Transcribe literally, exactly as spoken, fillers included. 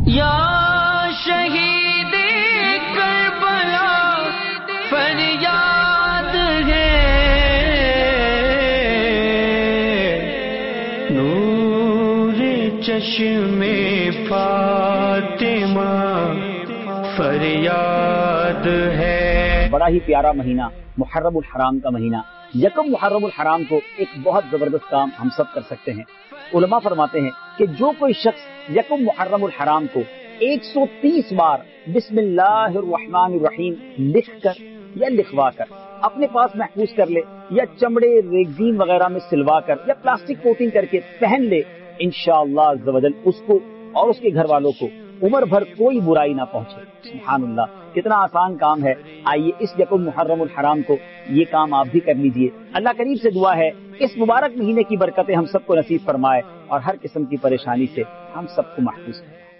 یا شہید کربلا فریاد ہے، نور چشم فاطمہ فریاد ہے۔ بڑا ہی پیارا مہینہ محرم الحرام کا مہینہ، یکم محرم الحرام کو ایک بہت زبردست کام ہم سب کر سکتے ہیں۔ علماء فرماتے ہیں کہ جو کوئی شخص یکم محرم الحرام کو ایک سو تیس بار بسم اللہ الرحمن الرحیم لکھ کر یا لکھوا کر اپنے پاس محفوظ کر لے، یا چمڑے ریگزین وغیرہ میں سلوا کر یا پلاسٹک کوٹنگ کر کے پہن لے، انشاءاللہ عز و جل اس کو اور اس کے گھر والوں کو عمر بھر کوئی برائی نہ پہنچے۔ سبحان اللہ، کتنا آسان کام ہے۔ آئیے اس یکم محرم الحرام کو یہ کام آپ بھی کر لیجئے۔ اللہ کریم سے دعا ہے اس مبارک مہینے کی برکتیں ہم سب کو نصیب فرمائے اور ہر قسم کی پریشانی سے ہم سب کو محفوظ کرے۔